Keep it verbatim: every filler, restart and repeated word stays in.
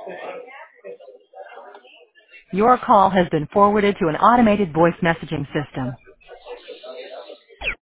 Your call has been forwarded to an automated voice messaging system.